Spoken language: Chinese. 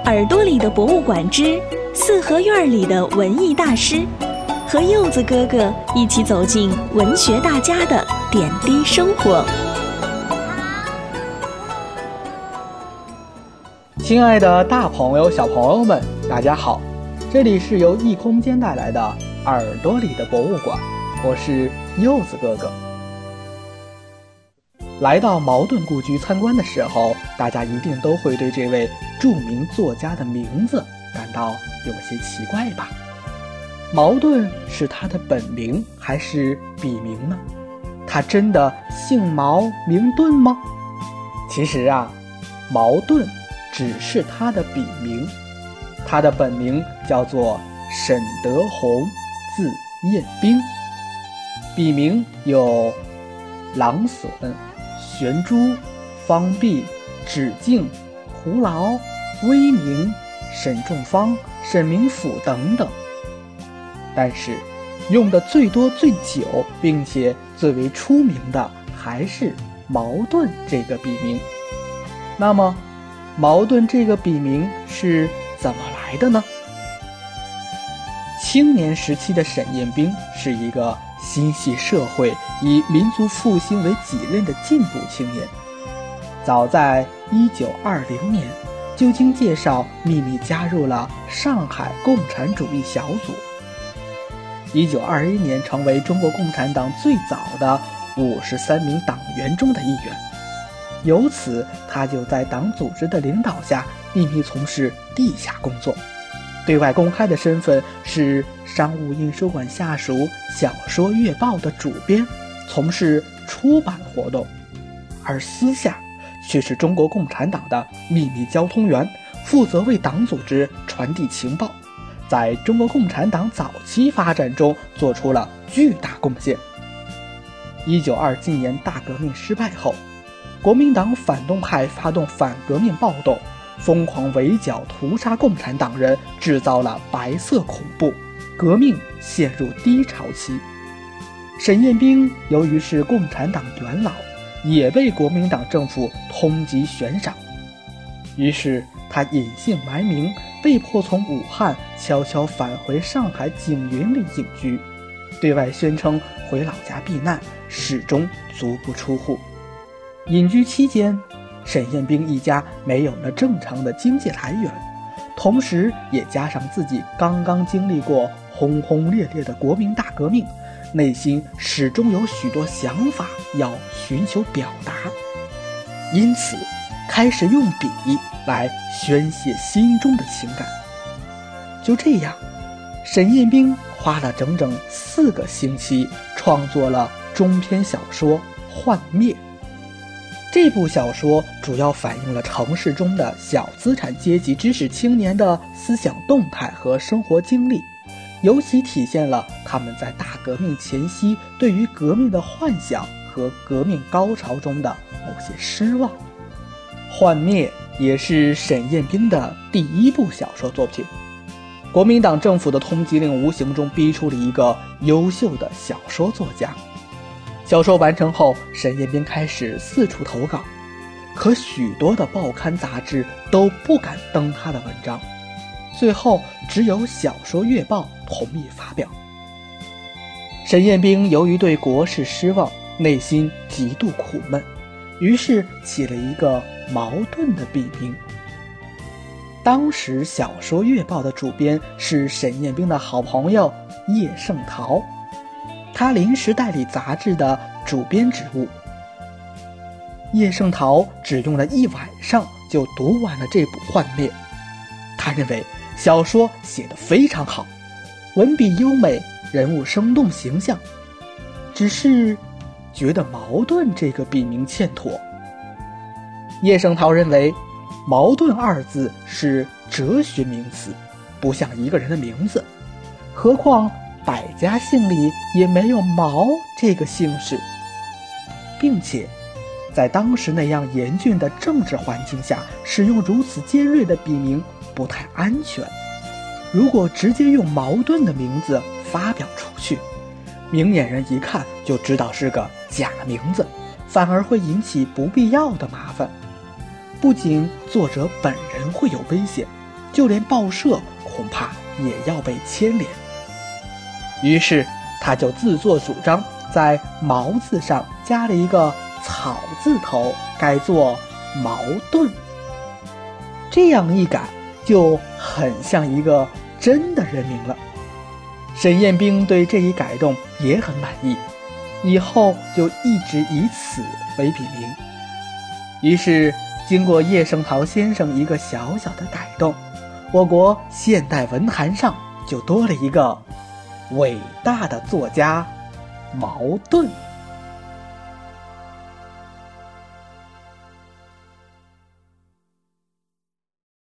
耳朵里的博物馆之四合院里的文艺大师，和柚子哥哥一起走进文学大家的点滴生活。 亲爱的大朋友小朋友们，大家好，这里是由异空间带来的耳朵里的博物馆，我是柚子哥哥。来到茅盾故居参观的时候，大家一定都会对这位著名作家的名字感到有些奇怪吧？茅盾是他的本名还是笔名呢？他真的姓茅名盾吗？其实啊，茅盾只是他的笔名，他的本名叫做沈德宏，字彦兵，笔名有郎隼、玄珠、方弼、止敬、胡劳、威明、沈仲方、沈明甫等等。但是用的最多最久并且最为出名的还是茅盾这个笔名。那么茅盾这个笔名是怎么来的呢？青年时期的沈彦兵是一个心系社会、以民族复兴为己任的进步青年。早在1920年，就经介绍秘密加入了上海共产主义小组。1921年成为中国共产党最早的53名党员中的一员。由此，他就在党组织的领导下秘密从事地下工作。对外公开的身份是商务印书馆下属小说月报的主编，从事出版活动，而私下却是中国共产党的秘密交通员，负责为党组织传递情报，在中国共产党早期发展中做出了巨大贡献。1927年大革命失败后，国民党反动派发动反革命暴动，疯狂围剿屠杀共产党人，制造了白色恐怖，革命陷入低潮期。沈彦兵由于是共产党元老，也被国民党政府通缉悬赏，于是他隐姓埋名，被迫从武汉悄悄返回上海景云里隐居，对外宣称回老家避难，始终足不出户。隐居期间，沈彦兵一家没有了正常的经济来源，同时也加上自己刚刚经历过轰轰烈烈的国民大革命，内心始终有许多想法要寻求表达，因此开始用笔来宣泄心中的情感。就这样，沈彦兵花了整整4个星期创作了中篇小说《幻灭》。这部小说主要反映了城市中的小资产阶级知识青年的思想动态和生活经历，尤其体现了他们在大革命前夕对于革命的幻想和革命高潮中的某些失望。《幻灭》也是沈彦兵的第1部小说作品。国民党政府的通缉令无形中逼出了一个优秀的小说作家。小说完成后，沈彦兵开始四处投稿，可许多的报刊杂志都不敢登他的文章，最后只有小说月报同意发表。沈彦兵由于对国事失望，内心极度苦闷，于是起了一个茅盾的笔名。当时小说月报的主编是沈彦兵的好朋友叶圣陶，他临时代理杂志的主编职务。叶圣陶只用了1晚上就读完了这部《幻灭》，他认为小说写得非常好，文笔优美，人物生动形象，只是觉得茅盾这个笔名欠妥。叶圣陶认为茅盾2字是哲学名词，不像一个人的名字，何况百家姓里也没有毛这个姓氏，并且在当时那样严峻的政治环境下，使用如此尖锐的笔名不太安全。如果直接用茅盾的名字发表出去，明眼人一看就知道是个假名字，反而会引起不必要的麻烦。不仅作者本人会有危险， 就连报社恐怕也要被牵连。于是他就自作主张在毛字上加了一个草字头，改作茅盾。这样一改，就很像一个真的人名了。沈彦兵对这一改动也很满意，以后就一直以此为笔名。于是经过叶圣陶先生一个小小的改动，我国现代文坛上就多了一个伟大的作家茅盾。